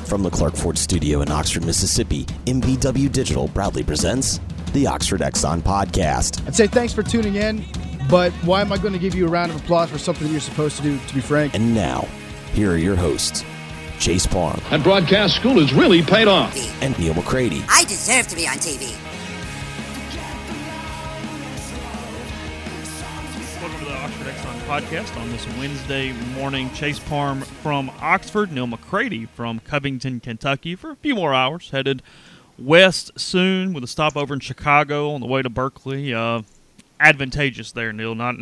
From the Clark Ford Studio in Oxford, Mississippi, MVW Digital proudly presents the Oxford Exxon Podcast. I'd say thanks for tuning in, but why am I going to give you a round of applause for something that you're supposed to do, to be frank? And now, here are your hosts, Chase Parham. And broadcast school has really paid off. And Neil McCready. I deserve to be on TV. Welcome to the Oxford Exxon Podcast on this Wednesday morning. Chase Parham from Oxford, Neil McCready from Covington, Kentucky for a few more hours. Headed west soon with a stopover in Chicago on the way to Berkeley. Advantageous there, Neil. Not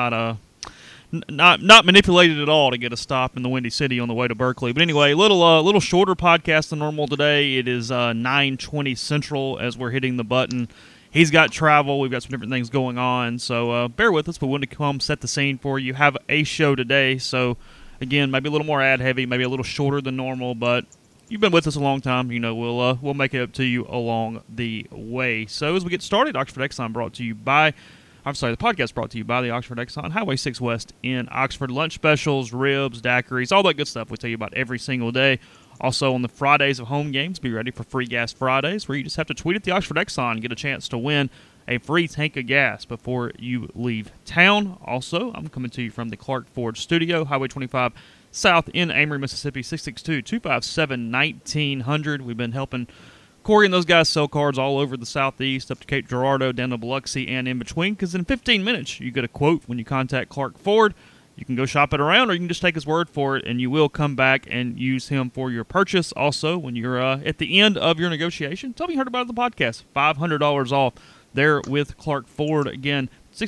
manipulated at all to get a stop in the Windy City on the way to Berkeley. But anyway, a little shorter podcast than normal today. It is 9:20 Central as we're hitting the button. He's got travel. We've got some different things going on, so bear with us. We wanted to come set the scene for you. Have a show today, so again, maybe a little more ad heavy, maybe a little shorter than normal, but you've been with us a long time. You know, we'll make it up to you along the way. So as we get started, the podcast brought to you by the Oxford Exxon, Highway 6 West in Oxford. Lunch specials, ribs, daiquiris, all that good stuff we tell you about every single day. Also on the Fridays of home games, be ready for Free Gas Fridays, where you just have to tweet at the Oxford Exxon and get a chance to win a free tank of gas before you leave town. Also, I'm coming to you from the Clark Ford Studio, Highway 25 South in Amory, Mississippi, 662-257-1900. We've been helping Corey and those guys sell cards all over the Southeast, up to Cape Girardeau, down to Biloxi, and in between, because in 15 minutes, you get a quote when you contact Clark Ford. You can go shop it around, or you can just take his word for it, and you will come back and use him for your purchase. Also, when you're at the end of your negotiation, tell me you heard about it on the podcast. $500 off there with Clark Ford. Again,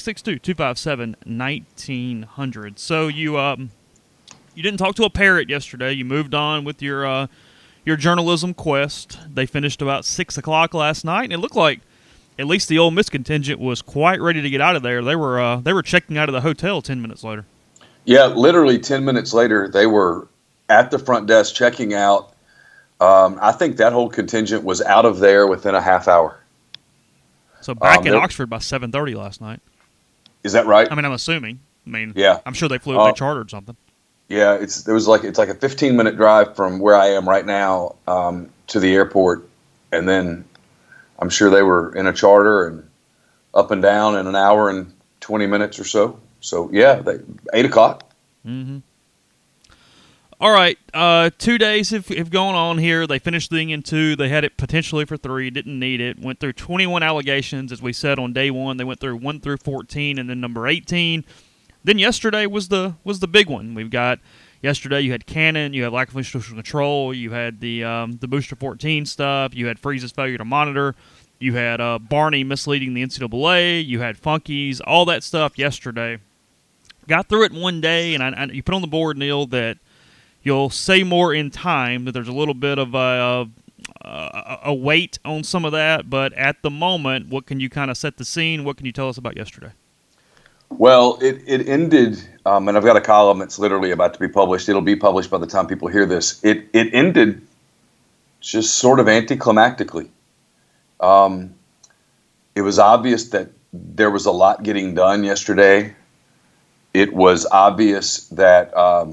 662-257-1900. So you didn't talk to a parrot yesterday. You moved on with your journalism quest. They finished about 6 o'clock last night, and it looked like at least the Ole Miss contingent was quite ready to get out of there. They were checking out of the hotel 10 minutes later. Yeah, literally 10 minutes later, they were at the front desk checking out. I think that whole contingent was out of there within a half hour. So back in Oxford by 7:30 last night. Is that right? I mean, I'm assuming. Yeah. I'm sure they flew. They chartered something. Yeah, it's like a 15-minute drive from where I am right now to the airport, and then I'm sure they were in a charter and up and down in an hour and 20 minutes or so. So, yeah, 8 o'clock. Mm-hmm. All right, 2 days have gone on here. They finished the thing in 2. They had it potentially for 3, didn't need it. Went through 21 allegations, as we said on day 1. They went through 1 through 14 and then number 18. Then yesterday was the big one. We've got yesterday you had Cannon, you had lack of institutional control, you had the Booster 14 stuff, you had Freeze's failure to monitor. You had Barney misleading the NCAA. You had Funkies, all that stuff yesterday. Got through it in one day, and you put on the board, Neil, that you'll say more in time, that there's a little bit of a weight on some of that. But at the moment, what can you kind of set the scene? What can you tell us about yesterday? Well, it ended, and I've got a column that's literally about to be published. It'll be published by the time people hear this. It ended just sort of anticlimactically. It was obvious that there was a lot getting done yesterday. It was obvious that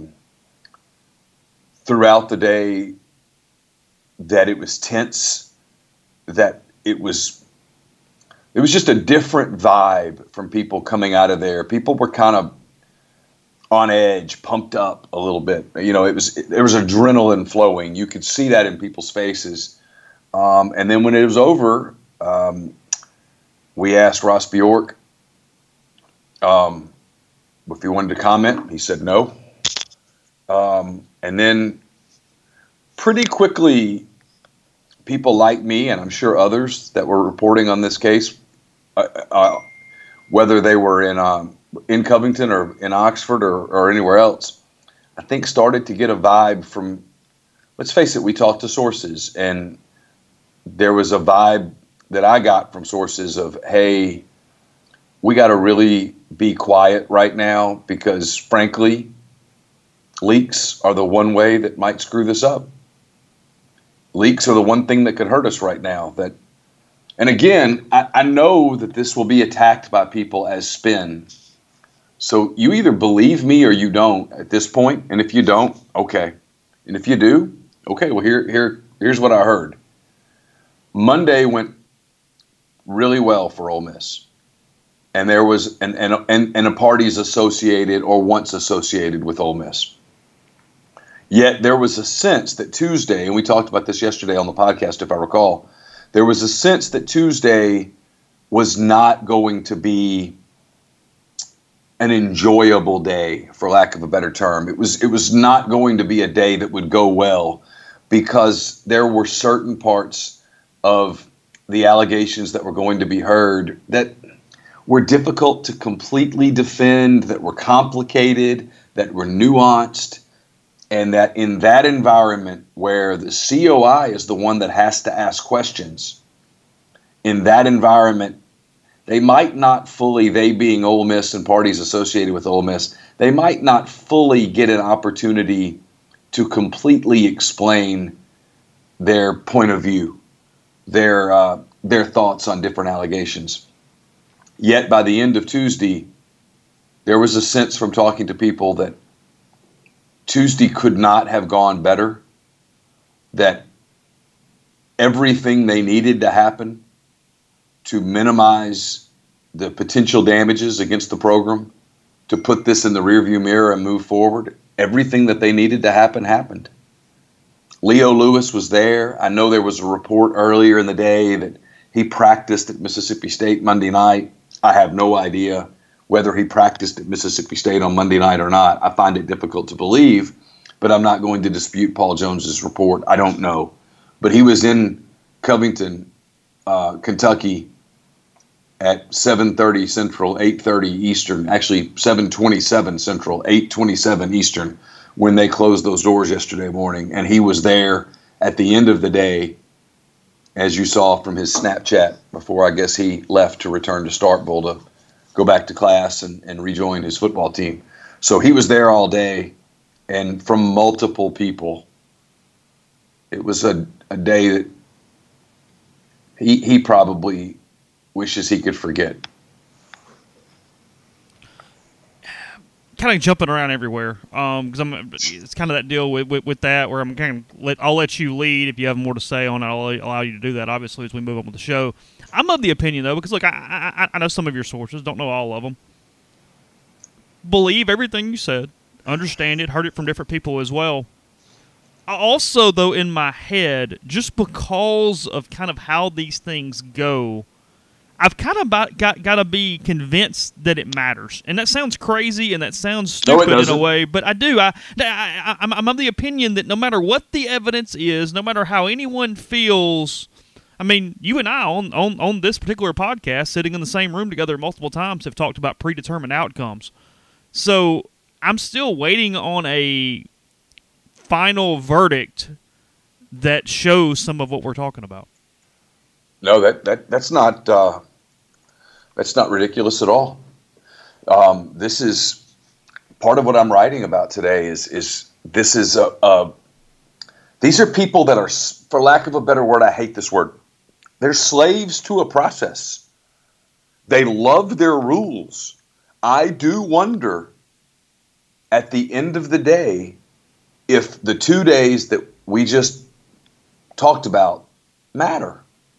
throughout the day that it was tense, that it was just a different vibe from people coming out of there. People were kind of on edge, pumped up a little bit. You know, there was adrenaline flowing. You could see that in people's faces. And then when it was over, we asked Ross Bjork if he wanted to comment. He said no. And then pretty quickly, people like me, and I'm sure others that were reporting on this case, whether they were in Covington or in Oxford or anywhere else, I think started to get a vibe from, let's face it, we talked to sources, and there was a vibe that I got from sources of, hey, we got to really be quiet right now because, frankly, leaks are the one way that might screw this up. Leaks are the one thing that could hurt us right now. And again, I know that this will be attacked by people as spin. So you either believe me or you don't at this point. And if you don't, okay. And if you do, Okay, well here's what I heard. Monday went really well for Ole Miss, and there was and a parties associated or once associated with Ole Miss. Yet there was a sense that Tuesday, and we talked about this yesterday on the podcast, if I recall, there was a sense that Tuesday was not going to be an enjoyable day, for lack of a better term. It was not going to be a day that would go well because there were certain parts of the allegations that were going to be heard that were difficult to completely defend, that were complicated, that were nuanced, and that in that environment where the COI is the one that has to ask questions, in that environment, they might not fully, they being Ole Miss and parties associated with Ole Miss, they might not fully get an opportunity to completely explain their point of view, their thoughts on different allegations. Yet by the end of Tuesday, there was a sense from talking to people that Tuesday could not have gone better, that everything they needed to happen to minimize the potential damages against the program, to put this in the rearview mirror and move forward, everything that they needed to happen happened. Leo Lewis was there. I know there was a report earlier in the day that he practiced at Mississippi State Monday night. I have no idea whether he practiced at Mississippi State on Monday night or not. I find it difficult to believe, but I'm not going to dispute Paul Jones's report. I don't know. But he was in Covington, Kentucky at 7:30 Central, 8:30 Eastern, actually 7:27 Central, 8:27 Eastern, when they closed those doors yesterday morning. And he was there at the end of the day, as you saw from his Snapchat before I guess he left to return to Starkville to go back to class and rejoin his football team. So he was there all day, and from multiple people. It was a day that he probably wishes he could forget. Kind of jumping around everywhere, because it's kind of that deal with that where I'm kind of I'll let you lead if you have more to say on it. I'll allow you to do that, obviously, as we move on with the show. I'm of the opinion, though, because look, I know some of your sources, don't know all of them. Believe everything you said, understand it, heard it from different people as well. I also, though, in my head, just because of kind of how these things go, I've kind of got to be convinced that it matters. And that sounds crazy and that sounds stupid in a way, but I do. I'm of the opinion that no matter what the evidence is, no matter how anyone feels, I mean, you and I on this particular podcast, sitting in the same room together multiple times, have talked about predetermined outcomes. So I'm still waiting on a final verdict that shows some of what we're talking about. No, that's not ridiculous at all. This is part of what I'm writing about today. These are people that are, for lack of a better word, I hate this word. They're slaves to a process. They love their rules. I do wonder, at the end of the day, if the 2 days that we just talked about matter.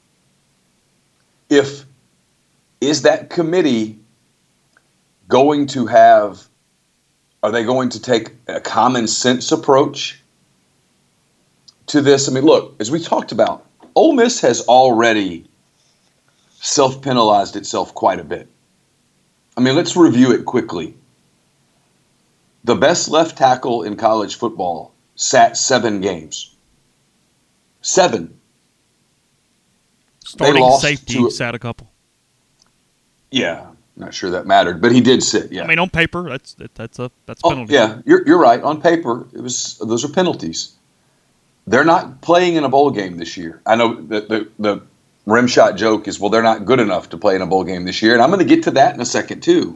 Is that committee going to are they going to take a common sense approach to this? I mean, look, as we talked about, Ole Miss has already self-penalized itself quite a bit. I mean, let's review it quickly. The best left tackle in college football sat 7 games. 7. Starting safety sat a couple. Yeah, not sure that mattered, but he did sit. Yeah, I mean, on paper, that's a penalty. Yeah, you're right. On paper, those are penalties. They're not playing in a bowl game this year. I know that the rim shot joke is, well, they're not good enough to play in a bowl game this year, and I'm going to get to that in a second too.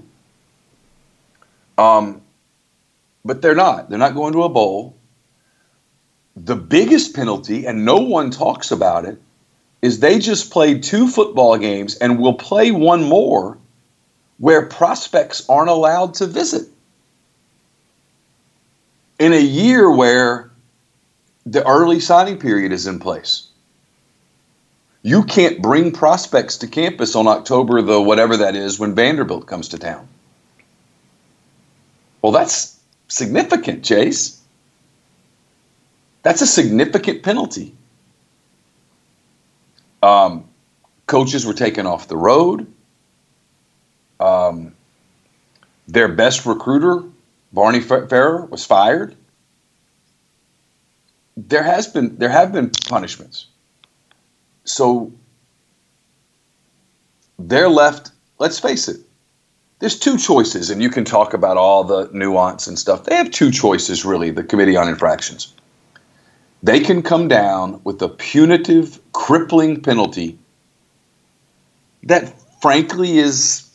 But they're not. They're not going to a bowl. The biggest penalty, and no one talks about it, is they just played 2 football games and will play one more where prospects aren't allowed to visit. In a year where the early signing period is in place. You can't bring prospects to campus on October the whatever that is when Vanderbilt comes to town. Well, that's significant, Chase. That's a significant penalty. Coaches were taken off the road. Their best recruiter, Barney Ferrer, was fired. There have been punishments. So they're left, let's face it, there's two choices, and you can talk about all the nuance and stuff. They have two choices, really, the Committee on Infractions. They can come down with a punitive, crippling penalty that, frankly, is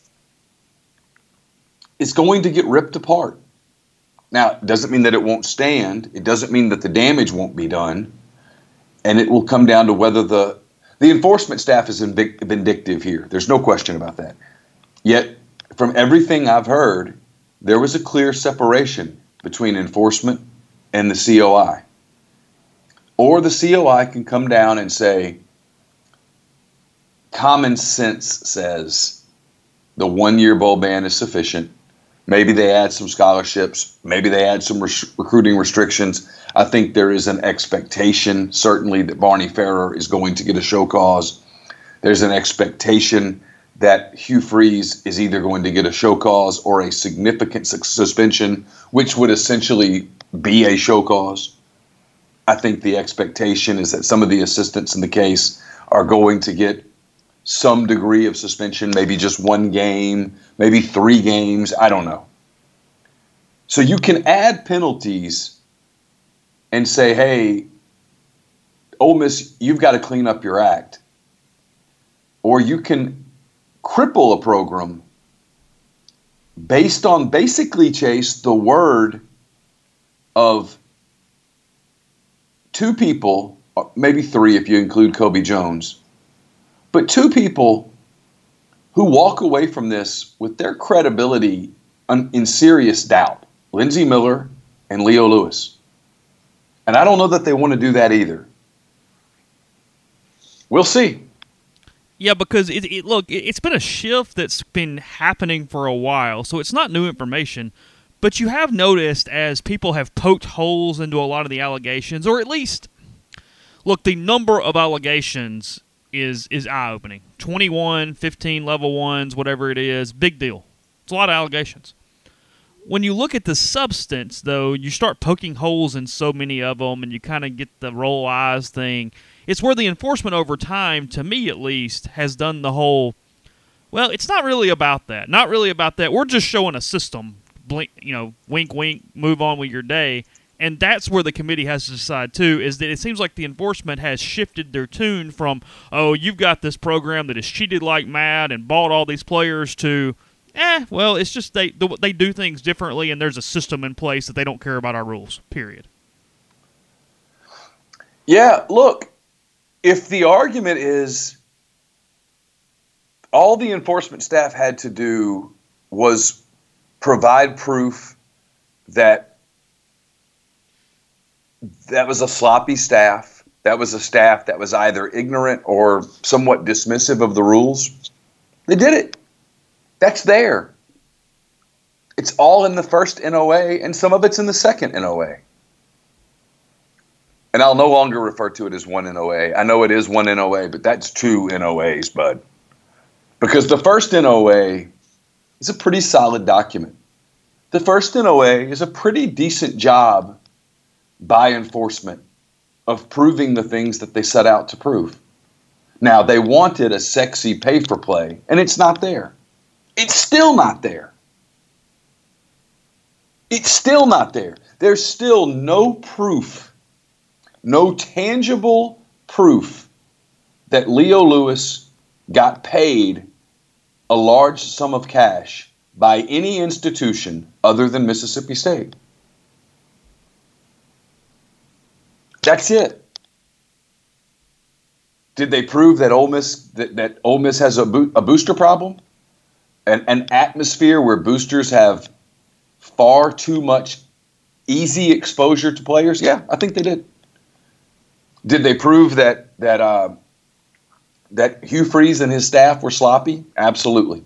going to get ripped apart. Now, it doesn't mean that it won't stand. It doesn't mean that the damage won't be done. And it will come down to whether the enforcement staff is vindictive here. There's no question about that. Yet, from everything I've heard, there was a clear separation between enforcement and the COI. Or the COI can come down and say, common sense says the 1-year bowl ban is sufficient. Maybe they add some scholarships. Maybe they add some recruiting restrictions. I think there is an expectation, certainly, that Barney Ferrer is going to get a show cause. There's an expectation that Hugh Freeze is either going to get a show cause or a significant suspension, which would essentially be a show cause. I think the expectation is that some of the assistants in the case are going to get some degree of suspension, maybe just 1 game, maybe 3 games. I don't know. So you can add penalties and say, hey, Ole Miss, you've got to clean up your act. Or you can cripple a program based on basically, Chase, the word of 2 people, maybe 3 if you include Kobe Jones, but 2 people who walk away from this with their credibility in serious doubt, Lindsey Miller and Leo Lewis. And I don't know that they want to do that either. We'll see. Yeah, because it's been a shift that's been happening for a while, so it's not new information. But you have noticed as people have poked holes into a lot of the allegations, or at least, look, the number of allegations is eye-opening. 21, 15 level 1s, whatever it is, big deal. It's a lot of allegations. When you look at the substance, though, you start poking holes in so many of them, and you kind of get the roll eyes thing. It's where the enforcement over time, to me at least, has done the whole, well, it's not really about that. Not really about that. We're just showing a system. Blink, wink, wink, move on with your day. And that's where the committee has to decide, too, is that it seems like the enforcement has shifted their tune from, oh, you've got this program that is cheated like mad and bought all these players to, well, it's just they do things differently and there's a system in place that they don't care about our rules, period. Yeah, look, if the argument is all the enforcement staff had to do was provide proof that was a sloppy staff, that was a staff that was either ignorant or somewhat dismissive of the rules, they did it. That's there. It's all in the first NOA, and some of it's in the second NOA. And I'll no longer refer to it as one NOA. I know it is one NOA, but that's 2 NOAs, bud. Because the first NOA is a pretty solid document. The first NOA is a pretty decent job by enforcement of proving the things that they set out to prove. Now, they wanted a sexy pay-for-play, and it's not there. It's still not there. It's still not there. There's still no proof, no tangible proof that Leo Lewis got paid a large sum of cash by any institution other than Mississippi State. That's it. Did they prove that Ole Miss that Ole Miss has a booster problem? An atmosphere where boosters have far too much easy exposure to players? Yeah, I think they did. Did they prove that Hugh Freeze and his staff were sloppy? Absolutely.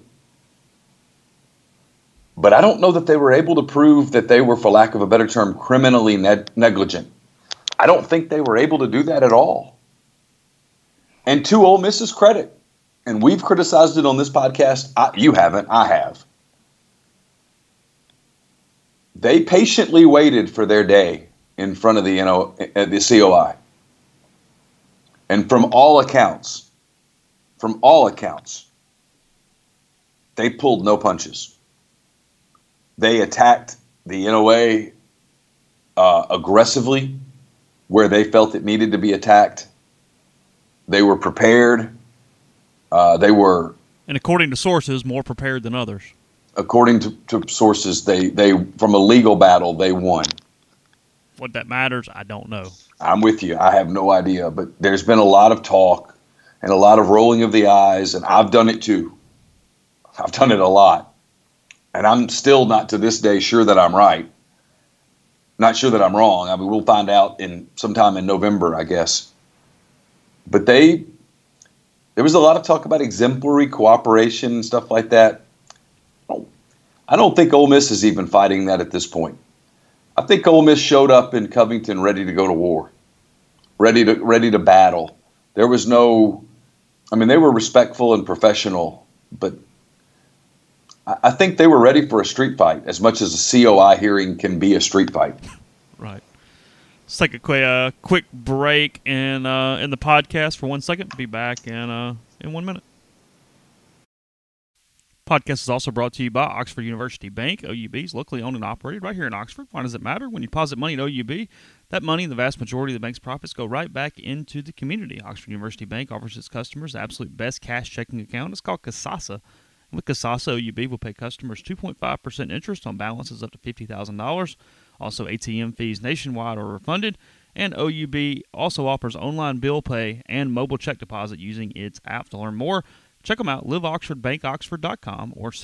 But I don't know that they were able to prove that they were, for lack of a better term, criminally negligent. I don't think they were able to do that at all. And to Ole Miss's credit, and we've criticized it on this podcast. You haven't. I have. They patiently waited for their day in front of the COI. And from all accounts, they pulled no punches. They attacked the NOA aggressively where they felt it needed to be attacked. They were prepared. And according to sources, more prepared than others. According to sources, they from a legal battle, they won. What that matters, I don't know. I'm with you. I have no idea. But there's been a lot of talk and a lot of rolling of the eyes, and I've done it too. I've done it a lot. And I'm still not to this day sure that I'm right. Not sure that I'm wrong. I mean, we'll find out sometime in November, I guess. But there was a lot of talk about exemplary cooperation and stuff like that. I don't think Ole Miss is even fighting that at this point. I think Ole Miss showed up in Covington ready to go to war, ready to battle. There was no, they were respectful and professional, but I think they were ready for a street fight as much as a COI hearing can be a street fight. Right. Let's take a quick break in the podcast for 1 second. Be back in 1 minute. Podcast is also brought to you by Oxford University Bank. OUB is locally owned and operated right here in Oxford. Why does it matter? When you deposit money at OUB, that money, the vast majority of the bank's profits, go right back into the community. Oxford University Bank offers its customers the absolute best cash checking account. It's called Kasasa. With Kasasa, OUB will pay customers 2.5% interest on balances up to $50,000. Also, ATM fees nationwide are refunded. And OUB also offers online bill pay and mobile check deposit using its app. To learn more, check them out, liveoxfordbankoxford.com or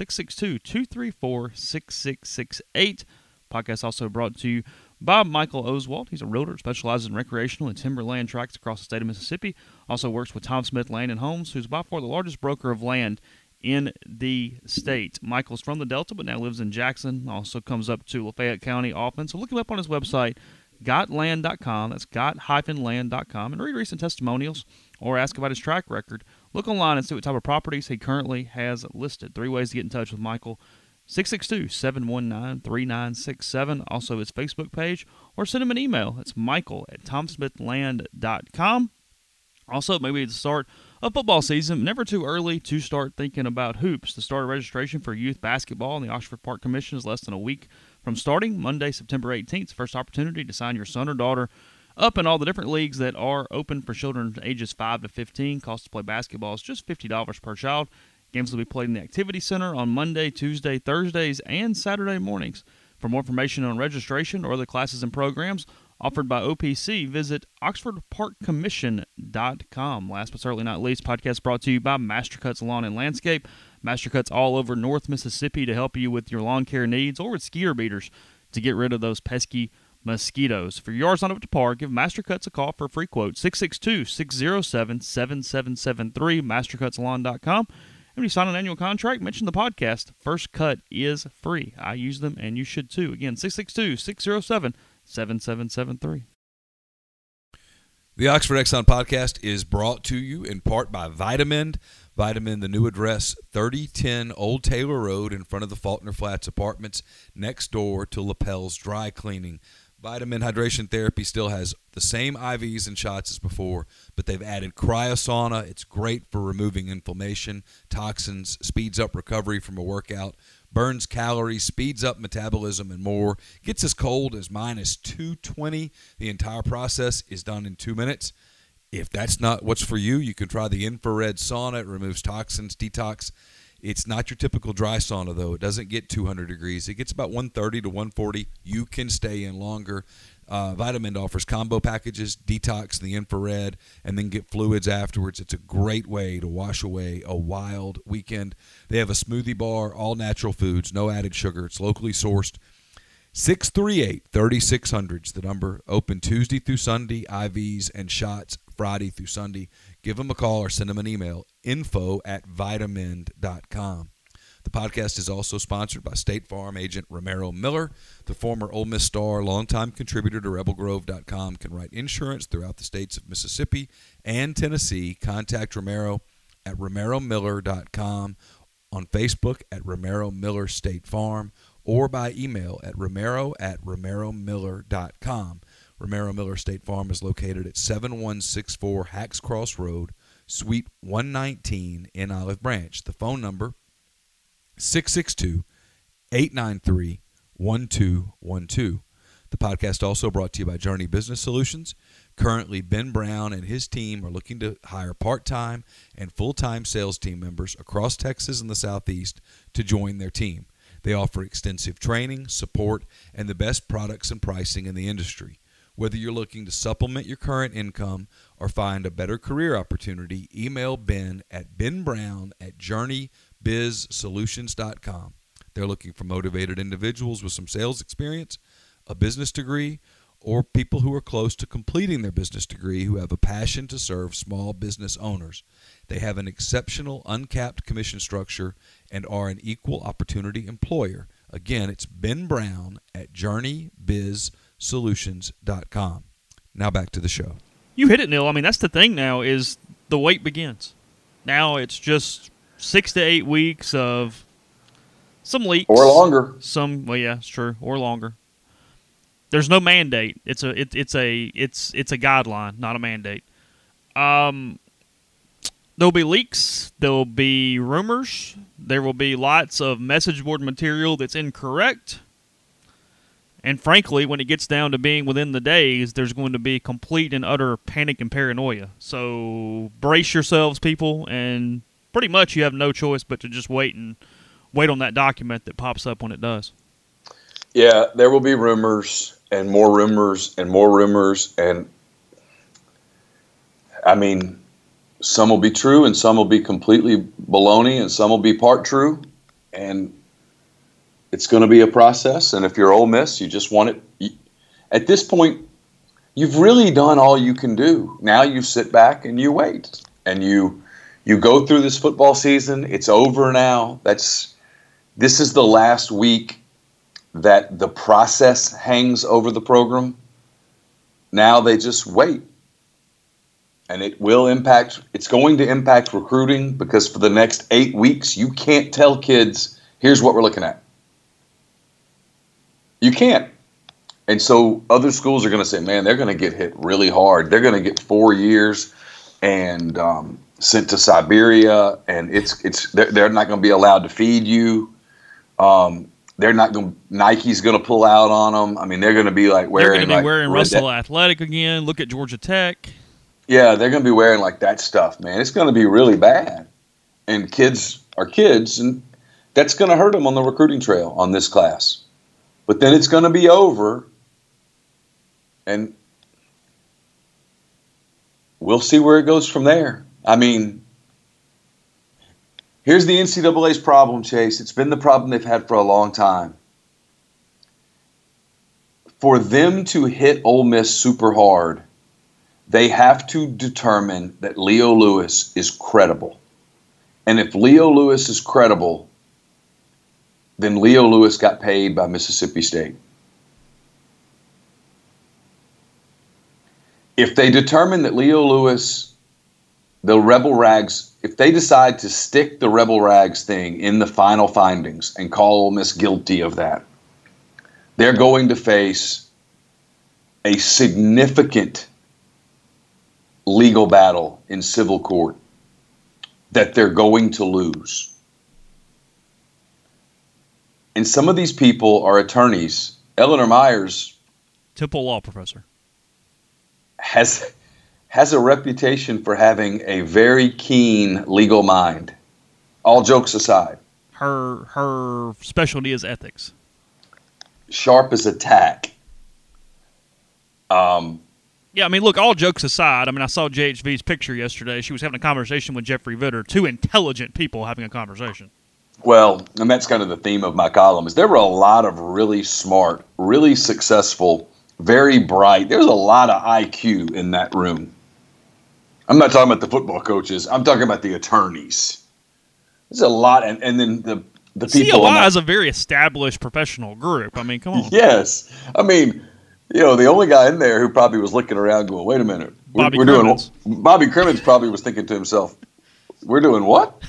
662-234-6668. Podcast also brought to you by Michael Oswald. He's a realtor that specializes in recreational and timberland tracts across the state of Mississippi. Also works with Tom Smith Land and Homes, who's by far the largest broker of land in the state. Michael's from the Delta, but now lives in Jackson. Also comes up to Lafayette County often. So look him up on his website, gotland.com. That's got-land.com. And read recent testimonials or ask about his track record. Look online and see what type of properties he currently has listed. 3 ways to get in touch with Michael. 662-719-3967. Also his Facebook page. Or send him an email. It's michael@tomsmithland.com. Also, maybe at the start of football season, never too early to start thinking about hoops. The start of registration for youth basketball in the Oxford Park Commission is less than a week from starting. Monday, September 18th, first opportunity to sign your son or daughter up in all the different leagues that are open for children ages 5 to 15. Cost to play basketball is just $50 per child. Games will be played in the Activity Center on Monday, Tuesday, Thursdays, and Saturday mornings. For more information on registration or other classes and programs offered by OPC, visit oxfordparkcommission.com. Last but certainly not least, podcast brought to you by Mastercuts Lawn and Landscape. Mastercuts all over North Mississippi to help you with your lawn care needs, or with skeeter beaters to get rid of those pesky mosquitoes. For your yards not up to par, give Mastercuts a call for a free quote, 662-607-7773, mastercutslawn.com. And when you sign an annual contract, mention the podcast. First cut is free. I use them, and you should too. Again, 662-607-7773. The Oxford Exxon podcast is brought to you in part by Vitamin. Vitamin, the new address, 3010 Old Taylor Road in front of the Faulkner Flats Apartments, next door to Lapel's Dry Cleaning. Vitamin Hydration Therapy still has the same IVs and shots as before, but they've added cryosauna. It's great for removing inflammation, toxins, speeds up recovery from a workout, burns calories, speeds up metabolism, and more. Gets as cold as minus 220. The entire process is done in 2 minutes. If that's not what's for you, you can try the infrared sauna. It removes toxins, detox. It's not your typical dry sauna, though. It doesn't get 200 degrees. It gets about 130 to 140. You can stay in longer. Vitamin offers combo packages, detox, the infrared, and then get fluids afterwards. It's a great way to wash away a wild weekend. They have a smoothie bar, all natural foods, no added sugar. It's locally sourced. 638-3600 is the number. Open Tuesday through Sunday, IVs and shots Friday through Sunday. Give them a call or send them an email, info@vitamend.com. The podcast is also sponsored by State Farm agent Romero Miller. The former Ole Miss star, longtime contributor to RebelGrove.com, can write insurance throughout the states of Mississippi and Tennessee. Contact Romero at RomeroMiller.com, on Facebook at Romero Miller State Farm, or by email at romero@romeromiller.com. Romero Miller State Farm is located at 7164 Hacks Cross Road, Suite 119 in Olive Branch. The phone number, 662-893-1212. The podcast also brought to you by Journey Business Solutions. Currently, Ben Brown and his team are looking to hire part-time and full-time sales team members across Texas and the Southeast to join their team. They offer extensive training, support, and the best products and pricing in the industry. Whether you're looking to supplement your current income or find a better career opportunity, email Ben at benbrown@journeybizsolutions.com. They're looking for motivated individuals with some sales experience, a business degree, or people who are close to completing their business degree who have a passion to serve small business owners. They have an exceptional uncapped commission structure and are an equal opportunity employer. Again, it's Ben Brown at JourneyBizSolutions.com. Now back to the show. You hit it, Neil. I mean, that's the thing now is the wait begins. Now it's just 6 to 8 weeks of some leaks. Or longer. Well, yeah, it's true. Or longer. There's no mandate. It's a guideline, not a mandate. There'll be leaks. There'll be rumors. There will be lots of message board material that's incorrect. And frankly, when it gets down to being within the days, there's going to be complete and utter panic and paranoia. So brace yourselves, people, and pretty much you have no choice but to just wait on that document that pops up when it does. Yeah, there will be rumors and more rumors and more rumors. And, I mean, some will be true and some will be completely baloney and some will be part true. And it's going to be a process. And if you're Ole Miss, you just want it. At this point, you've really done all you can do. Now you sit back and you wait. And you go through this football season. It's over now. This is the last week that the process hangs over the program. Now they just wait. And it's going to impact recruiting because for the next 8 weeks, you can't tell kids, here's what we're looking at. You can't. And so other schools are going to say, man, they're going to get hit really hard. They're going to get 4 years and sent to Siberia, and they're not going to be allowed to feed you. Nike's going to pull out on them. I mean, they're going to be wearing Russell Athletic again. Look at Georgia Tech. Yeah, they're going to be wearing like that stuff, man. It's going to be really bad. And kids are kids, and that's going to hurt them on the recruiting trail on this class. But then it's going to be over, and we'll see where it goes from there. I mean, here's the NCAA's problem, Chase. It's been the problem they've had for a long time. For them to hit Ole Miss super hard, they have to determine that Leo Lewis is credible. And if Leo Lewis is credible, then Leo Lewis got paid by Mississippi State. If they determine that Leo Lewis, the Rebel Rags, if they decide to stick the Rebel Rags thing in the final findings and call Ole Miss guilty of that, they're going to face a significant legal battle in civil court that they're going to lose. And some of these people are attorneys. Eleanor Myers, Temple law professor, has a reputation for having a very keen legal mind. All jokes aside. Her specialty is ethics. Sharp as a tack. Yeah, I mean, look, all jokes aside, I mean, I saw JHV's picture yesterday. She was having a conversation with Jeffrey Vitter. Two intelligent people having a conversation. Well, and that's kind of the theme of my column, is there were a lot of really smart, really successful, very bright. There's a lot of IQ in that room. I'm not talking about the football coaches. I'm talking about the attorneys. There's a lot, and then the people. COI is a very established professional group. I mean, come on. Yes. I mean, the only guy in there who probably was looking around going, wait a minute. Bobby Crimmins probably was thinking to himself, we're doing what?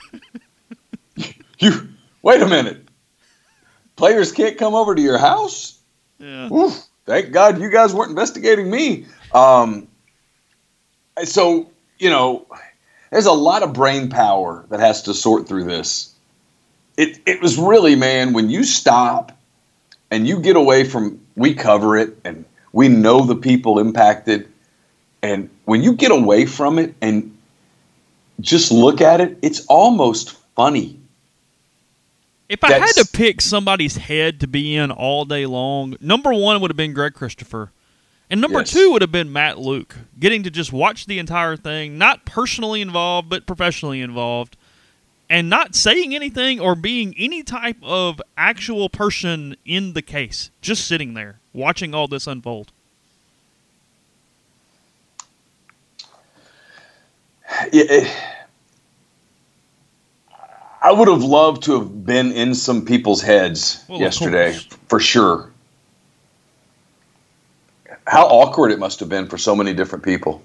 You wait a minute. Players can't come over to your house? Yeah. Oof, thank God you guys weren't investigating me. So, there's a lot of brain power that has to sort through this. It was really, man, when you stop and you get away from, we cover it and we know the people impacted. And when you get away from it and just look at it, it's almost funny. If I had to pick somebody's head to be in all day long, number one would have been Greg Christopher. And number two would have been Matt Luke, getting to just watch the entire thing, not personally involved, but professionally involved, and not saying anything or being any type of actual person in the case, just sitting there, watching all this unfold. Yeah, I would have loved to have been in some people's heads yesterday, for sure. How awkward it must have been for so many different people.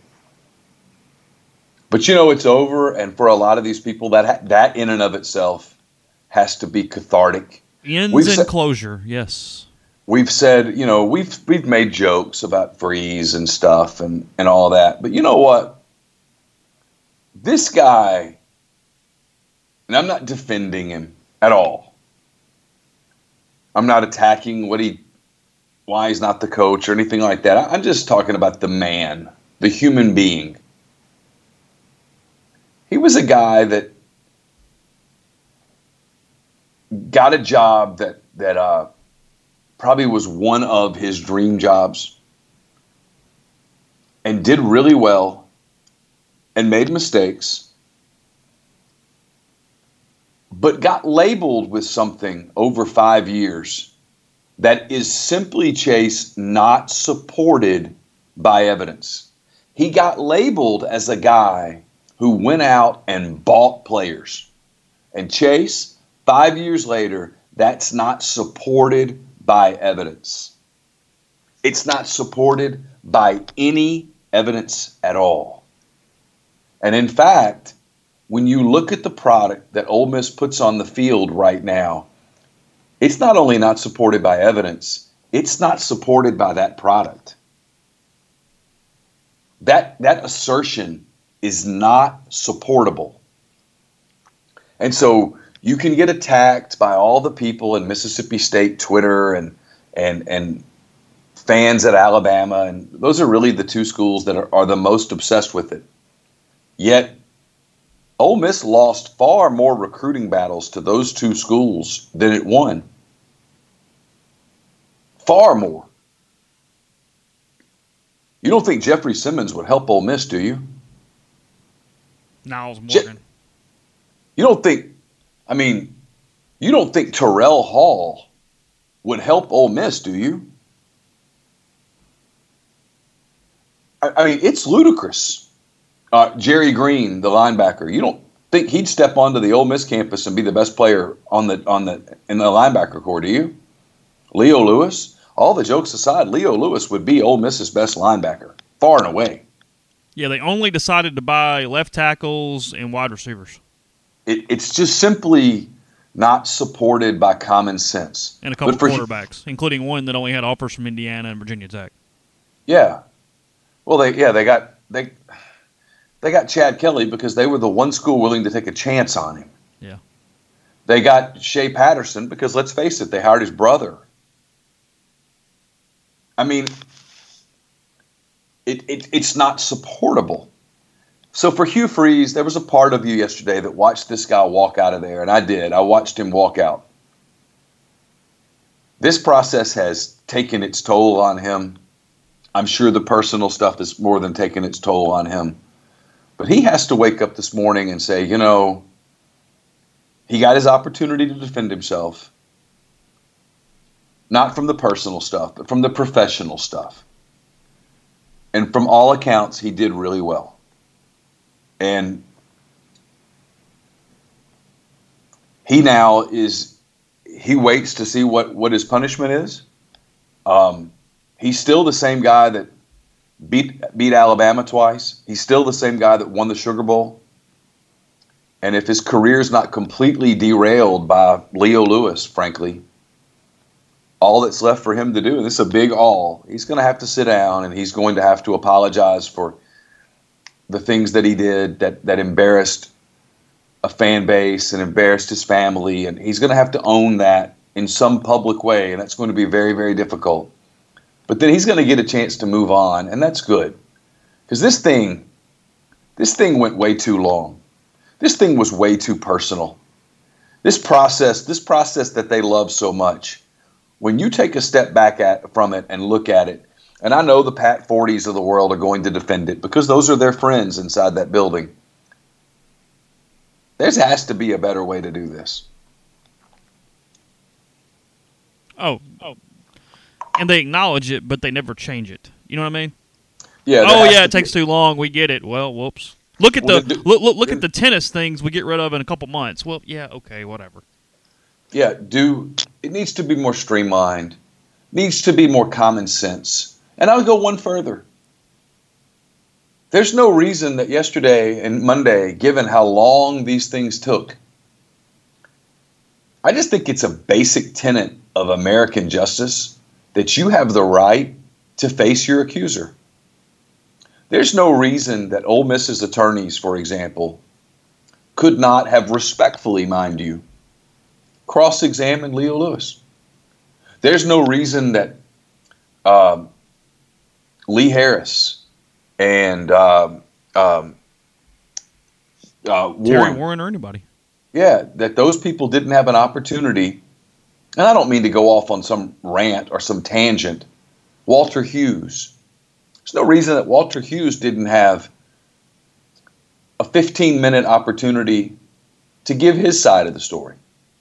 But it's over, and for a lot of these people, that in and of itself has to be cathartic. Ends in closure, yes. We've said, we've made jokes about Freeze and stuff and all that. But you know what? This guy, and I'm not defending him at all. I'm not attacking why he's not the coach or anything like that. I'm just talking about the man, the human being. He was a guy that got a job that probably was one of his dream jobs and did really well and made mistakes, but got labeled with something over 5 years that is simply, Chase, not supported by evidence. He got labeled as a guy who went out and bought players. And Chase, 5 years later, that's not supported by evidence. It's not supported by any evidence at all. And in fact, when you look at the product that Ole Miss puts on the field right now, it's not only not supported by evidence, it's not supported by that product. That assertion is not supportable. And so you can get attacked by all the people in Mississippi State Twitter and fans at Alabama, and those are really the two schools that are the most obsessed with it. Yet, Ole Miss lost far more recruiting battles to those two schools than it won. Far more. You don't think Jeffrey Simmons would help Ole Miss, do you? Niles Morgan. You don't think Terrell Hall would help Ole Miss, do you? I mean, it's ludicrous. Jerry Green, the linebacker, you don't think he'd step onto the Ole Miss campus and be the best player in the linebacker corps, do you? Leo Lewis, all the jokes aside, Leo Lewis would be Ole Miss's best linebacker, far and away. Yeah, they only decided to buy left tackles and wide receivers. It's just simply not supported by common sense. And a couple quarterbacks, including one that only had offers from Indiana and Virginia Tech. Yeah. Well, they got Chad Kelly because they were the one school willing to take a chance on him. Yeah. They got Shea Patterson because, let's face it, they hired his brother. I mean, it's not supportable. So for Hugh Freeze, there was a part of you yesterday that watched this guy walk out of there, and I did. I watched him walk out. This process has taken its toll on him. I'm sure the personal stuff is more than taking its toll on him. But he has to wake up this morning and say, He got his opportunity to defend himself, not from the personal stuff, but from the professional stuff. And from all accounts, he did really well. And he now he waits to see what his punishment is. He's still the same guy that beat Alabama twice. He's still the same guy that won the Sugar Bowl. And if his career's not completely derailed by Leo Lewis, frankly, all that's left for him to do, and this is a big all, he's going to have to sit down and he's going to have to apologize for the things that he did that embarrassed a fan base and embarrassed his family. And he's going to have to own that in some public way, and that's going to be very, very difficult. But then he's going to get a chance to move on, and that's good. Because this thing went way too long. This thing was way too personal. This process that they love so much, when you take a step back from it and look at it, and I know the Pat Forties of the world are going to defend it because those are their friends inside that building. There has to be a better way to do this. Oh. And they acknowledge it, but they never change it. You know what I mean? Yeah. It takes too long. We get it. Well, whoops. Look at look at the tennis things we get rid of in a couple months. Well, yeah, okay, whatever. Yeah, it needs to be more streamlined. Needs to be more common sense. And I'll go one further. There's no reason that yesterday and Monday, given how long these things took, I just think it's a basic tenet of American justice that you have the right to face your accuser. There's no reason that Ole Miss's attorneys, for example, could not have respectfully, mind you, cross-examined Leo Lewis. There's no reason that Lee Harris and Warren or anybody. Yeah, that those people didn't have an opportunity. And I don't mean to go off on some rant or some tangent. Walter Hughes. There's no reason that Walter Hughes didn't have a 15-minute opportunity to give his side of the story.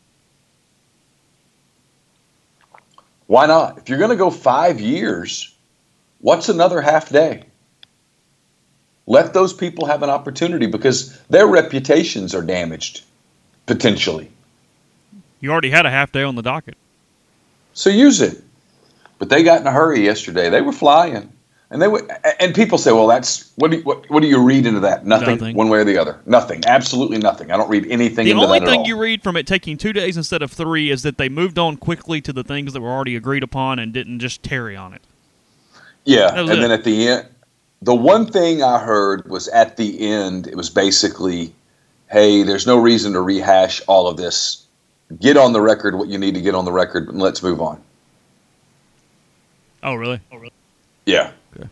Why not? If you're going to go 5 years, what's another half day? Let those people have an opportunity because their reputations are damaged, potentially. You already had a half day on the docket. So use it. But they got in a hurry yesterday. They were flying. And people say, well, that's what do you read into that? Nothing, one way or the other. Nothing. Absolutely nothing. I don't read anything into that at all. The only thing you read from it taking 2 days instead of 3 is that they moved on quickly to the things that were already agreed upon and didn't just tarry on it. Yeah, and then at the end, the one thing I heard was at the end, it was basically, hey, there's no reason to rehash all of this. Get on the record what you need to get on the record, and let's move on. Oh, really? Yeah. Okay.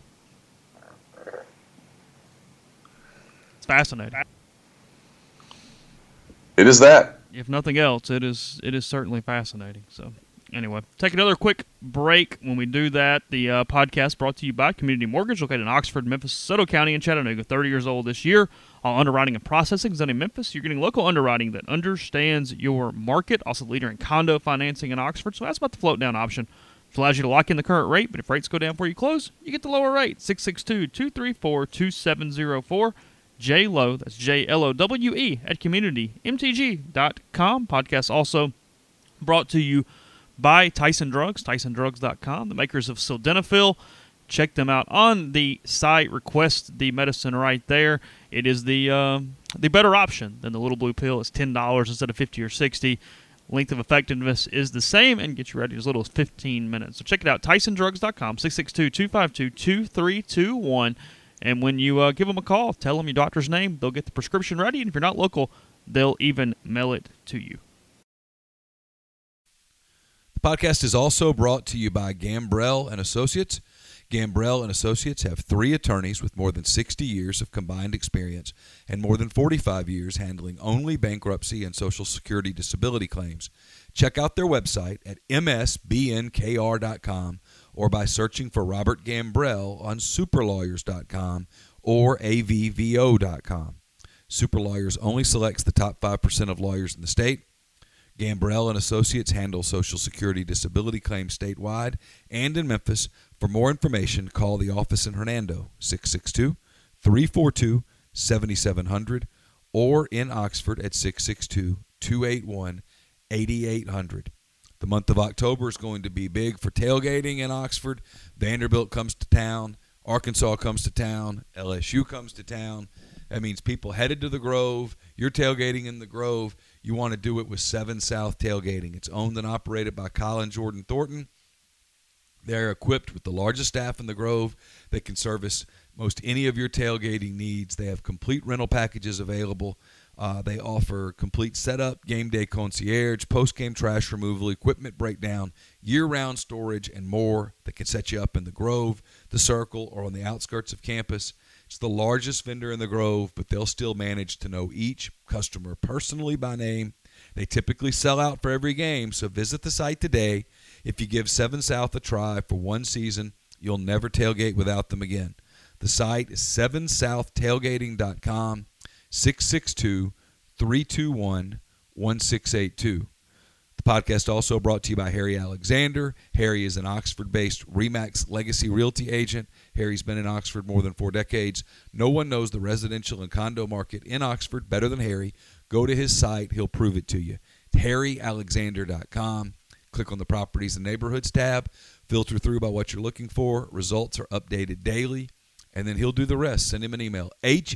It's fascinating. It is that. If nothing else, it is certainly fascinating. So, anyway, take another quick break. When we do that, the podcast brought to you by Community Mortgage, located in Oxford, Memphis, DeSoto County, and Chattanooga. 30 years old this year. All underwriting and processing is done in Memphis. You're getting local underwriting that understands your market. Also, leader in condo financing in Oxford. So, that's about the float down option. It allows you to lock in the current rate, but if rates go down before you close, you get the lower rate. 662-234-2704. JLowe, that's JLOWE, at communitymtg.com. Podcast also brought to you by Tyson Drugs, TysonDrugs.com, the makers of Sildenafil. Check them out on the site. Request the medicine right there. It is the better option than the little blue pill. It's $10 instead of $50 or $60. Length of effectiveness is the same and get you ready in as little as 15 minutes. So check it out, TysonDrugs.com, 662-252-2321. And when you give them a call, tell them your doctor's name. They'll get the prescription ready. And if you're not local, they'll even mail it to you. The podcast is also brought to you by Gambrell & Associates. Gambrell & Associates have 3 attorneys with more than 60 years of combined experience and more than 45 years handling only bankruptcy and Social Security disability claims. Check out their website at msbnkr.com or by searching for Robert Gambrell on superlawyers.com or avvo.com. Super Lawyers only selects the top 5% of lawyers in the state. Gambrell and Associates handle Social Security disability claims statewide and in Memphis. For more information, call the office in Hernando, 662-342-7700, or in Oxford at 662-281-8800. The month of October is going to be big for tailgating in Oxford. Vanderbilt comes to town. Arkansas comes to town. LSU comes to town. That means people headed to the Grove. You're tailgating in the Grove. You want to do it with 7 South Tailgating. It's owned and operated by Colin Jordan Thornton. They're equipped with the largest staff in the Grove that can service most any of your tailgating needs. They have complete rental packages available. They offer complete setup, game day concierge, post-game trash removal, equipment breakdown, year-round storage, and more that can set you up in the Grove, the Circle, or on the outskirts of campus. It's the largest vendor in the Grove, but they'll still manage to know each customer personally by name. They typically sell out for every game, so visit the site today. If you give 7 South a try for one season, you'll never tailgate without them again. The site is 7southtailgating.com, 662-321-1682. The podcast also brought to you by Harry Alexander. Harry is an Oxford-based RE/MAX Legacy Realty agent. Harry's been in Oxford more than 4 decades. No one knows the residential and condo market in Oxford better than Harry. Go to his site. He'll prove it to you. It's harryalexander.com. Click on the Properties and Neighborhoods tab. Filter through by what you're looking for. Results are updated daily. And then he'll do the rest. Send him an email,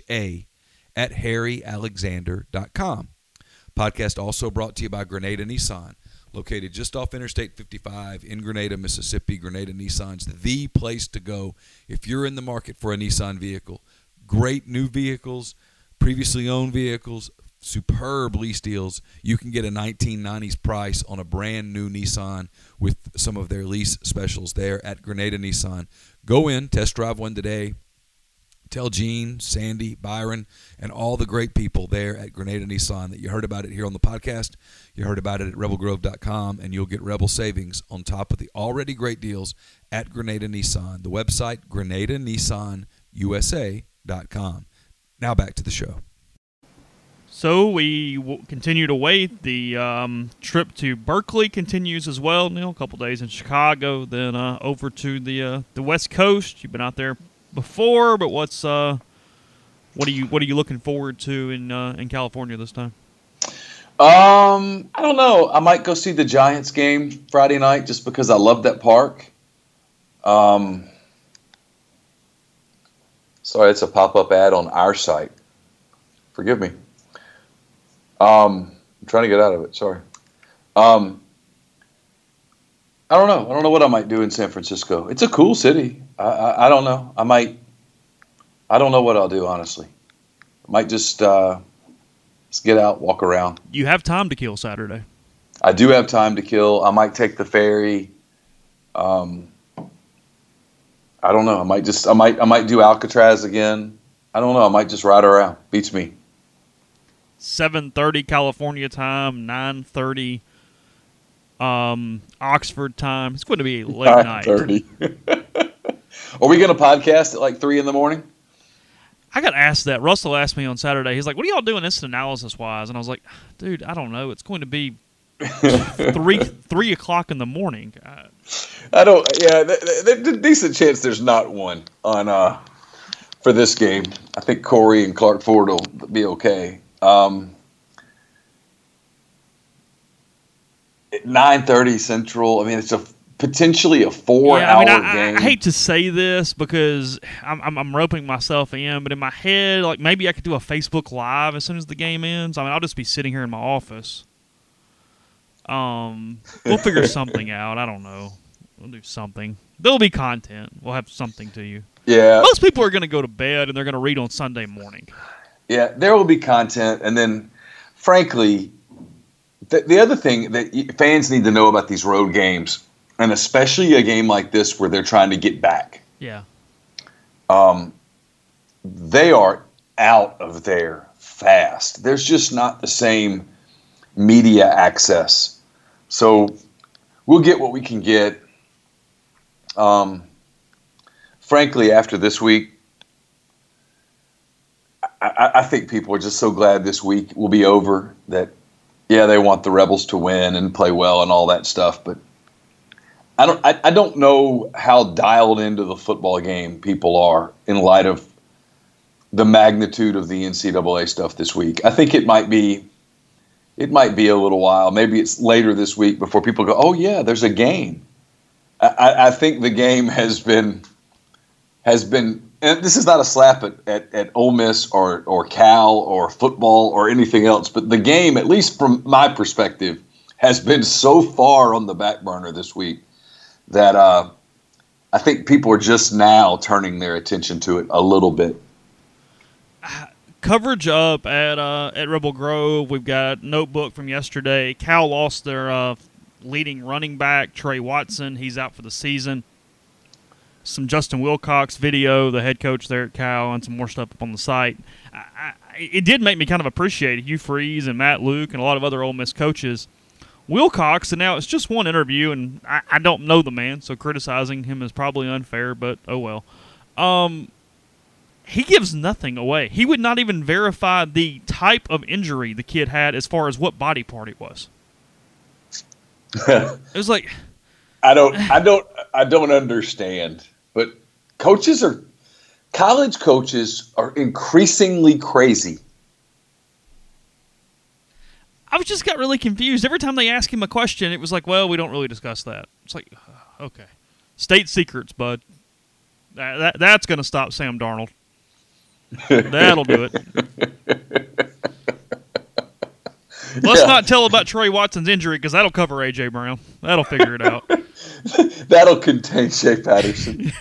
ha@harryalexander.com. Podcast also brought to you by Grenada Nissan, located just off Interstate 55 in Grenada, Mississippi. Grenada Nissan's the place to go if you're in the market for a Nissan vehicle. Great new vehicles, previously owned vehicles, superb lease deals. You can get a 1990s price on a brand new Nissan with some of their lease specials there at Grenada Nissan. Go in, test drive one today. Tell Gene, Sandy, Byron, and all the great people there at Grenada Nissan that you heard about it here on the podcast. You heard about it at rebelgrove.com, and you'll get Rebel savings on top of the already great deals at Grenada Nissan. The website, GrenadaNissanUSA.com. Now back to the show. So we continue to wait. The trip to Berkeley continues as well. A couple days in Chicago, then over to the West Coast. You've been out there before, but what are you looking forward to in California this time? I don't know. I might go see the Giants game Friday night just because I love that park. Sorry, it's a pop-up ad on our site. Forgive me. I'm trying to get out of it. Sorry. I don't know. I don't know what I might do in San Francisco. It's a cool city. I don't know. I don't know what I'll do, honestly. I might just get out, walk around. You have time to kill Saturday. I do have time to kill. I might take the ferry. I don't know. I might do Alcatraz again. I don't know. I might just ride around. Beats me. 7:30 California time, 9:30 Oxford time. It's going to be a late night. 9:30. Are we going to podcast at like 3 in the morning? I got asked that. Russell asked me on Saturday. He's like, "What are y'all doing instant analysis wise?" And I was like, "Dude, I don't know. It's going to be 3 o'clock in the morning." I don't. Yeah, there's a decent chance there's not one on for this game. I think Corey and Clark Ford will be okay. 9:30 Central. I mean, it's potentially a 4-hour game. I hate to say this because I'm roping myself in, but in my head, like maybe I could do a Facebook Live as soon as the game ends. I mean, I'll just be sitting here in my office. We'll figure something out. I don't know. We'll do something. There'll be content. We'll have something to you. Yeah. Most people are going to go to bed and they're going to read on Sunday morning. Yeah, there will be content, and then, frankly, the other thing that fans need to know about these road games, and especially a game like this where they're trying to get back. Yeah. They are out of there fast. There's just not the same media access. So we'll get what we can get. Frankly, after this week, I think people are just so glad this week will be over that, yeah, they want the Rebels to win and play well and all that stuff. But I don't know how dialed into the football game people are in light of the magnitude of the NCAA stuff this week. I think it might be a little while. Maybe it's later this week before people go, oh, yeah, there's a game. I think the game has been, and this is not a slap at Ole Miss or Cal or football or anything else, but the game, at least from my perspective, has been so far on the back burner this week that I think people are just now turning their attention to it a little bit. Coverage up at Rebel Grove. We've got a notebook from yesterday. Cal lost their leading running back, Trey Watson. He's out for the season. Some Justin Wilcox video, the head coach there at Cal, and some more stuff up on the site. It did make me kind of appreciate Hugh Freeze and Matt Luke and a lot of other Ole Miss coaches. Wilcox, and now it's just one interview, and I don't know the man, so criticizing him is probably unfair, but oh well. He gives nothing away. He would not even verify the type of injury the kid had as far as what body part it was. It was like I don't understand, but college coaches are increasingly crazy. I just got really confused. Every time they asked him a question, it was like, well, we don't really discuss that. It's like, okay. State secrets, bud. That's going to stop Sam Darnold. That'll do it. Let's not tell about Trey Watson's injury because that'll cover A.J. Brown. That'll figure it out. That'll contain Shea Patterson.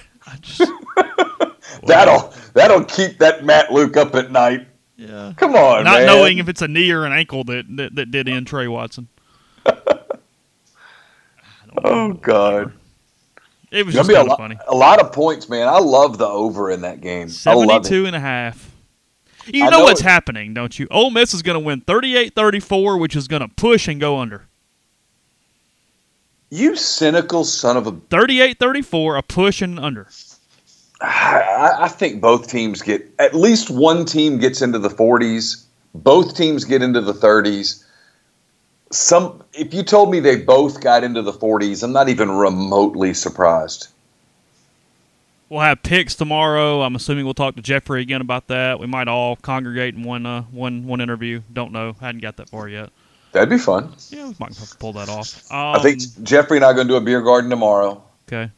That'll keep that Matt Luke up at night. Yeah. Come on, Not man. knowing if it's a knee or an ankle that did in Trey Watson. Oh, God. It was just kind of funny. A lot of points, man. I love the over in that game. 72.5. You know what's happening, don't you? Ole Miss is going to win 38-34, which is going to push and go under. You cynical son of a... 38-34, a push and under. I think both teams at least one team gets into the 40s. Both teams get into the 30s. If you told me they both got into the 40s, I'm not even remotely surprised. We'll have picks tomorrow. I'm assuming we'll talk to Jeffrey again about that. We might all congregate in one interview. Don't know. Hadn't got that far yet. That'd be fun. Yeah, we might pull that off. I think Jeffrey and I are going to do a beer garden tomorrow. Okay.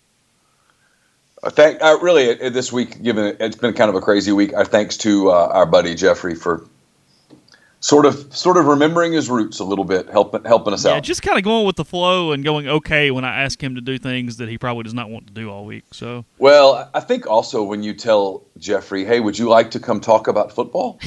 Really, this week, given it's been kind of a crazy week, thanks to our buddy Jeffrey for sort of remembering his roots a little bit, helping us out. Yeah, just kind of going with the flow and going okay when I ask him to do things that he probably does not want to do all week. So, well, I think also when you tell Jeffrey, "Hey, would you like to come talk about football?"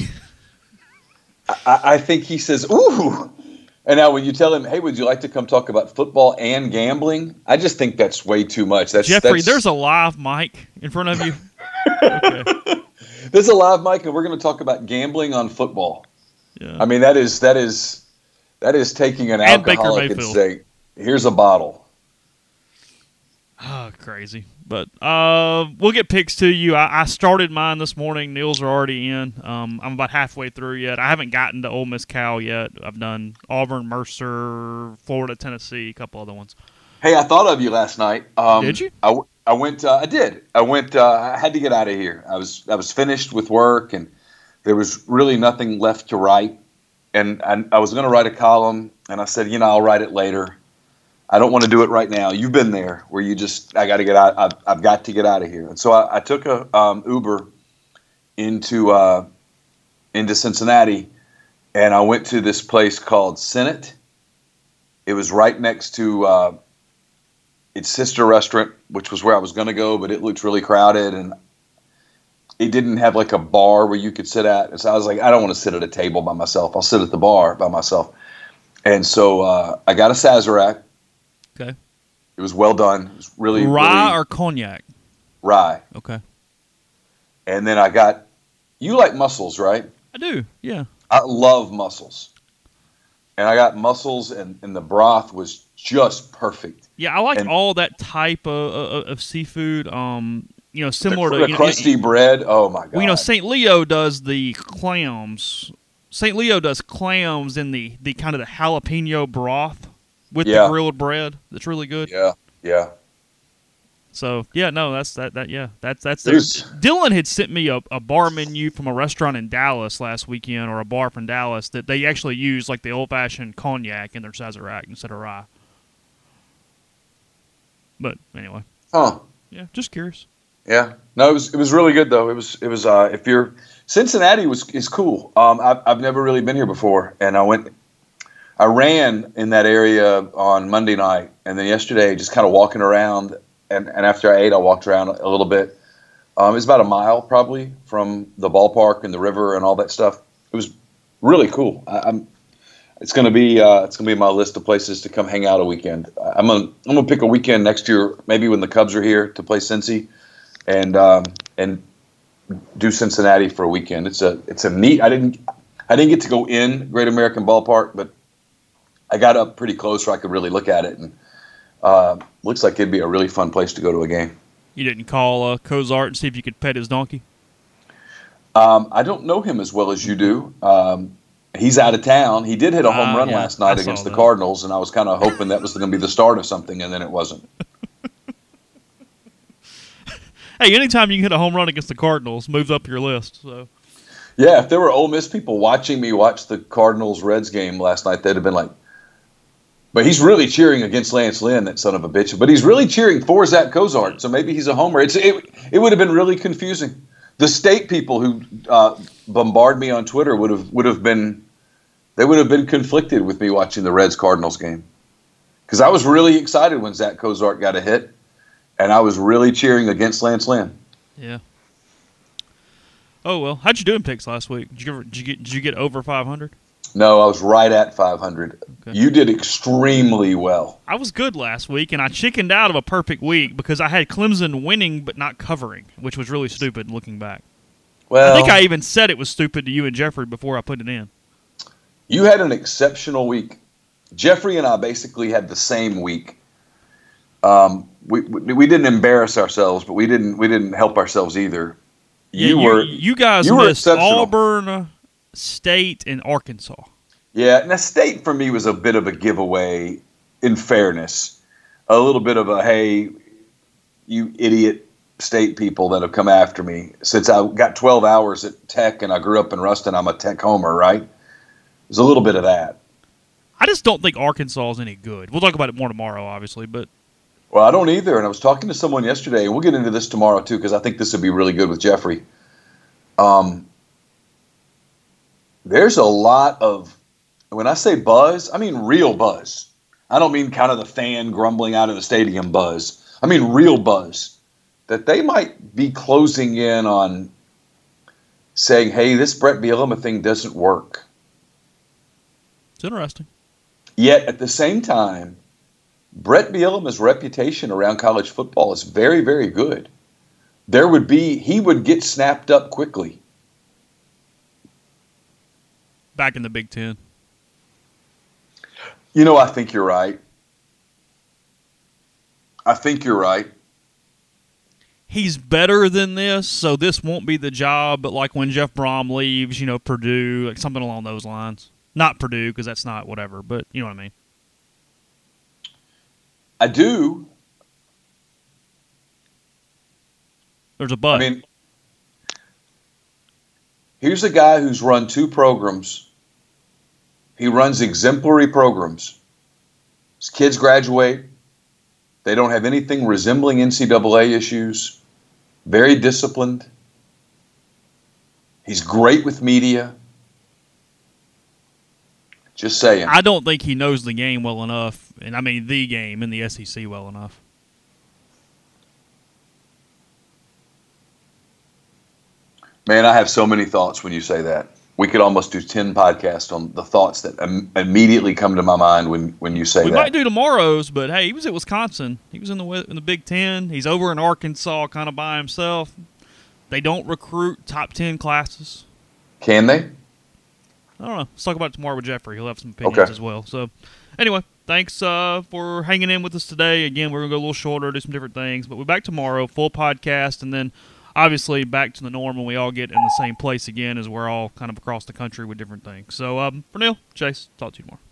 I think he says, "Ooh." And now when you tell him, "Hey, would you like to come talk about football and gambling?" I just think that's way too much. Jeffrey, there's a live mic in front of you. Okay. There's a live mic, and we're going to talk about gambling on football. Yeah. I mean, that is taking an alcoholic and saying, "Here's a bottle." Oh, crazy. But we'll get picks to you. I started mine this morning. Neil's are already in. I'm about halfway through yet. I haven't gotten to Ole Miss Cal yet. I've done Auburn, Mercer, Florida, Tennessee, a couple other ones. Hey, I thought of you last night. Did you? I went. I did. I went. I had to get out of here. I was finished with work, and there was really nothing left to write. And I was going to write a column, and I said, I'll write it later. I don't want to do it right now. You've been there where I got to get out. I've got to get out of here. And so I took a Uber into Cincinnati, and I went to this place called Senate. It was right next to its sister restaurant, which was where I was going to go, but it looked really crowded, and it didn't have like a bar where you could sit at. And so I was like, I don't want to sit at a table by myself. I'll sit at the bar by myself. And so I got a Sazerac. Okay. It was well done. It was really rye or cognac? Rye. Okay. And then you like mussels, right? I do, yeah. I love mussels. And I got mussels, and the broth was just perfect. Yeah, I like all that type of seafood. similar the to crusty bread. Oh my god! Well, St. Leo does the clams. St. Leo does clams in the kind of the jalapeno broth with the grilled bread. That's really good. Yeah. So that's that. That's Dylan had sent me a bar menu from a restaurant in Dallas last weekend, or a bar from Dallas, that they actually use like the old fashioned cognac in their Sazerac instead of rye. But anyway. Huh. Yeah, just curious. Yeah. No, it was really good though. It was if you're Cincinnati is cool. I've never really been here before, and I ran in that area on Monday night, and then yesterday just kind of walking around, and after I ate, I walked around a little bit. It was about a mile probably from the ballpark and the river and all that stuff. It was really cool. It's gonna be my list of places to come hang out a weekend. I'm gonna pick a weekend next year, maybe when the Cubs are here to play Cincy, and do Cincinnati for a weekend. It's a neat. I didn't get to go in Great American Ballpark, but I got up pretty close where I could really look at it, and looks like it'd be a really fun place to go to a game. You didn't call Cozart and see if you could pet his donkey? I don't know him as well as you do. He's out of town. He did hit a home run last night against the Cardinals, and I was kind of hoping that was going to be the start of something, and then it wasn't. Hey, anytime you can hit a home run against the Cardinals, moves up your list. So, yeah, if there were Ole Miss people watching me watch the Cardinals-Reds game last night, they'd have been like, but he's really cheering against Lance Lynn, that son of a bitch. But he's really cheering for Zach Cozart, so maybe he's a homer. It would have been really confusing. The state people who bombard me on Twitter would have been conflicted with me watching the Reds-Cardinals game, because I was really excited when Zach Cozart got a hit, and I was really cheering against Lance Lynn. Yeah. Oh well, how'd you do in picks last week? Did you get over 500? No, I was right at 500. Okay. You did extremely well. I was good last week, and I chickened out of a perfect week because I had Clemson winning but not covering, which was really stupid looking back. Well, I think I even said it was stupid to you and Jeffrey before I put it in. You had an exceptional week. Jeffrey and I basically had the same week. We didn't embarrass ourselves, but we didn't help ourselves either. You guys missed Auburn, State, and Arkansas. Yeah, now State for me was a bit of a giveaway, in fairness. A little bit of a, hey, you idiot State people that have come after me. Since I got 12 hours at Tech and I grew up in Ruston, I'm a Tech homer, right? There's a little bit of that. I just don't think Arkansas is any good. We'll talk about it more tomorrow, obviously, but... Well, I don't either, and I was talking to someone yesterday, and we'll get into this tomorrow too, because I think this would be really good with Jeffrey. There's a lot of, when I say buzz, I mean real buzz. I don't mean kind of the fan grumbling out of the stadium buzz. I mean real buzz. That they might be closing in on saying, hey, this Brett Bielema thing doesn't work. It's interesting. Yet, at the same time, Brett Bielema's reputation around college football is very, very good. He would get snapped up quickly. Back in the Big Ten. I think you're right. He's better than this, so this won't be the job, but like when Jeff Brom leaves, Purdue, like something along those lines. Not Purdue, because that's not whatever, but you know what I mean. I do. There's a but. I mean, here's a guy who's run 2 programs. He runs exemplary programs. His kids graduate. They don't have anything resembling NCAA issues. Very disciplined. He's great with media. Just saying. I don't think he knows the game well enough, and I mean the game in the SEC well enough. Man, I have so many thoughts when you say that. We could almost do 10 podcasts on the thoughts that immediately come to my mind when you say that. We might do tomorrow's, but hey, he was at Wisconsin. He was in the Big Ten. He's over in Arkansas kind of by himself. They don't recruit top 10 classes. Can they? I don't know. Let's talk about it tomorrow with Jeffrey. He'll have some opinions as well. So, anyway, thanks for hanging in with us today. Again, we're going to go a little shorter, do some different things, but we're back tomorrow, full podcast, and then obviously back to the norm when we all get in the same place again as we're all kind of across the country with different things. So for Neil, Chase, talk to you tomorrow.